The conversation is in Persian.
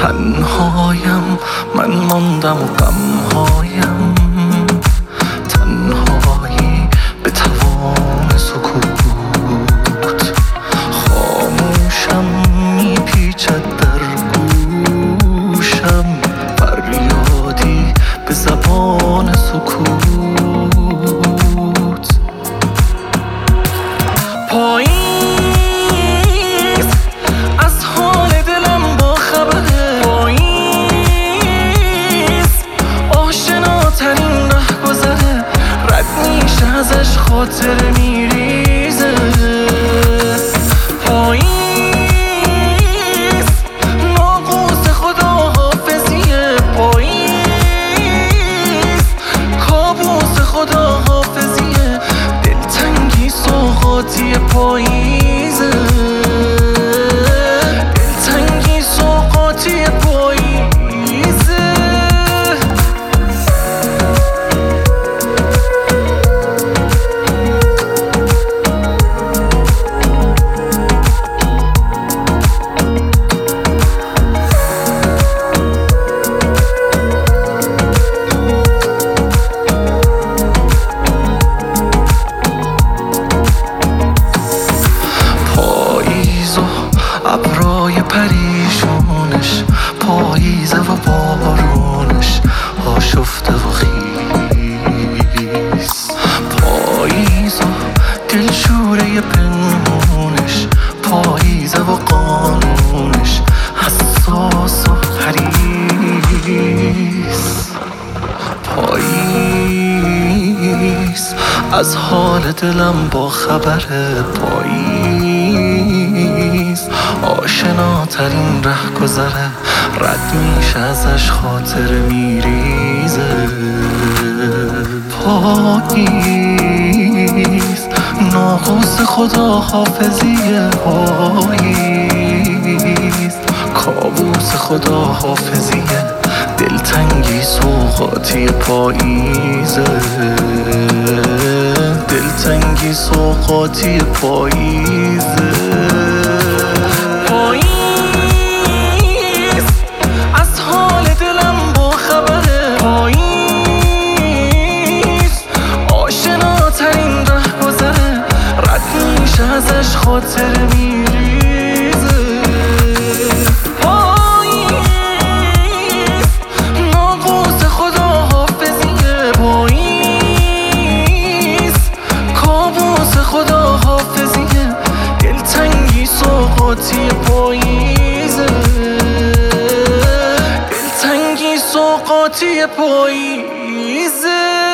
تنهایم من ماندم و غمهایم، تنهایی به توان سکوت، خاموشم میپیچد در گوشم، فریادی به زبان سکوت. پاییز از حال دلم با خبره، پاییز آشناترین ره گذره، رد میشه ازش خاطر میریزه. پاییز ناقوس خداحافظیه، پاییز کابوس خداحافظیه، دلتنگی سوغاتی پاییزه، دلتنگی سوغاتی پاییزه. ابرای پریشونش، پاییزه و بارونش آشفته و خیس، پاییز و دلشوره پنهونش، پاییزه و قانونش حساس و حریص. پاییز از حال دلم با خبره، پاییز آشناترین ره گذره، رد میشه ازش خاطر میریزه. پاییز ناقوس خداحافظیه، پاییز کابوس خداحافظیه، دلتنگی سوغاتی پاییزه، دلتنگی سوغاتی پاییزه. پاییز از حال دلم با خبره، پاییز آشناترین ره گذره، رد میشه ازش خاطر میریزه. پاییز ناقوس خداحافظیه، پاییز کابوس خداحافظیه، دلتنگی سوغاتی پاییزه، دلتنگی سوغاتی پاییزه.